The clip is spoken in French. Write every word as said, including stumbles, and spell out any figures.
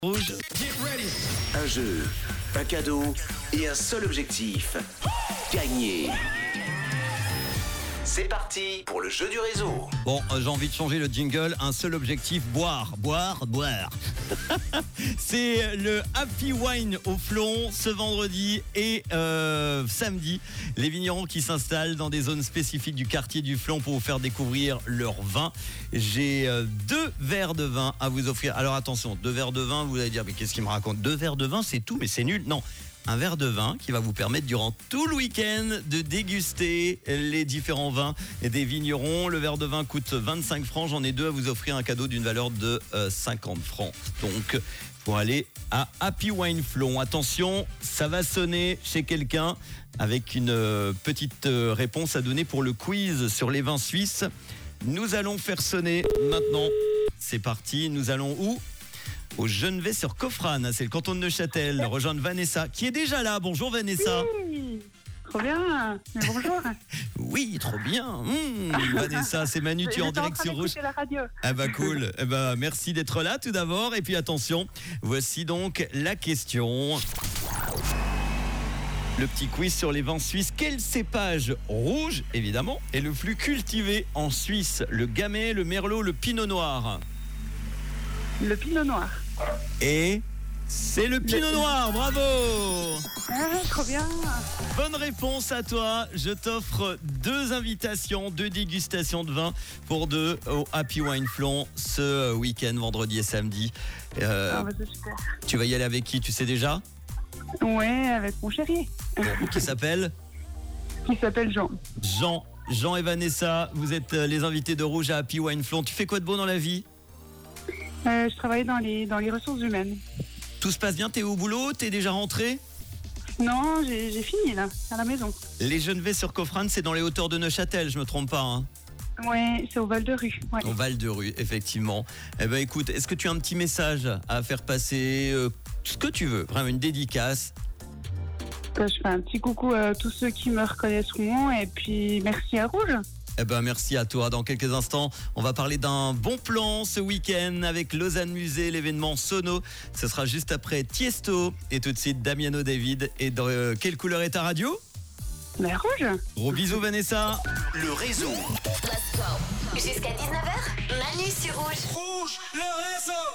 Rouge. Un jeu, un cadeau et un seul objectif. Gagner. C'est parti pour le jeu du réseau. Bon, euh, j'ai envie de changer le jingle. Un seul objectif, boire, boire, boire. C'est le Happy Wine au Flon ce vendredi et euh, samedi. Les vignerons qui s'installent dans des zones spécifiques du quartier du Flon pour vous faire découvrir leur vin. J'ai euh, deux verres de vin à vous offrir. Alors attention, deux verres de vin, vous allez dire, mais qu'est-ce qu'il me raconte? Deux verres de vin, c'est tout, mais c'est nul. Non. Un verre de vin qui va vous permettre durant tout le week-end de déguster les différents vins des vignerons. Le verre de vin coûte vingt-cinq francs. J'en ai deux à vous offrir, un cadeau d'une valeur de euh, cinquante francs. Donc, pour aller à Happy Wine Flon. Attention, ça va sonner chez quelqu'un avec une euh, petite euh, réponse à donner pour le quiz sur les vins suisses. Nous allons faire sonner maintenant. C'est parti. Nous allons où ? Au Genevais sur Coffrane, c'est le canton de Neuchâtel. Rejoindre Vanessa, qui est déjà là. Bonjour Vanessa. Oui, trop bien. Mais bonjour. Oui, trop bien. Mmh, Vanessa, c'est Manu, tu es en direct sur Rouge. La radio. Ah bah cool. Eh bah, merci d'être là tout d'abord. Et puis attention, voici donc la question. Le petit quiz sur les vins suisses. Quel cépage rouge, évidemment, est le plus cultivé en Suisse? Le Gamay, le Merlot, le Pinot Noir? Le Pinot Noir. Et c'est le Pinot Noir, bravo! Ah, trop bien. Bonne réponse à toi. Je t'offre deux invitations, deux dégustations de vin pour deux au Happy Wine Flon ce week-end, vendredi et samedi. Euh, Ah, bah, c'est super. tu vas y aller avec qui, tu sais déjà? Ouais, avec mon chéri, Bon, qui s'appelle? qui s'appelle Jean. Jean. Jean et Vanessa, vous êtes euh, les invités de Rouge à Happy Wine Flon. Tu fais quoi de beau dans la vie? Euh, je travaille dans les, dans les ressources humaines. Tout se passe bien, t'es au boulot, t'es déjà rentré? Non, j'ai, j'ai fini là, à la maison. Les Genevais sur Coffrane, c'est dans les hauteurs de Neuchâtel, je me trompe pas, hein? Ouais, c'est au Val de Rue. Ouais. Au Val de Rue, effectivement. Eh ben écoute, est-ce que tu as un petit message à faire passer, euh, ce que tu veux, vraiment une dédicace? Euh, Je fais un petit coucou à tous ceux qui me reconnaîtront et puis merci à Rouge. Eh ben merci à toi. Dans quelques instants, on va parler d'un bon plan ce week-end avec Lausanne Musée, l'événement Sono. Ce sera juste après Tiesto et tout de suite Damiano David. Et dans euh, quelle couleur est ta radio? Mais Rouge. Gros bisous Vanessa. Le réseau. Let's go. Jusqu'à dix-neuf heures, Manu sur Rouge. Rouge, le réseau.